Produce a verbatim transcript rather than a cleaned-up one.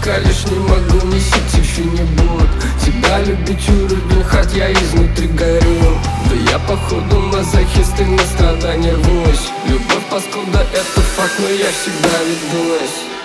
пока лишь не могу, месяц еще не будет. Тебя любить уровень, хоть я изнутри горю. Да я походу мазохист и на страдания рвусь. Любовь паскуда это факт, но я всегда ведусь.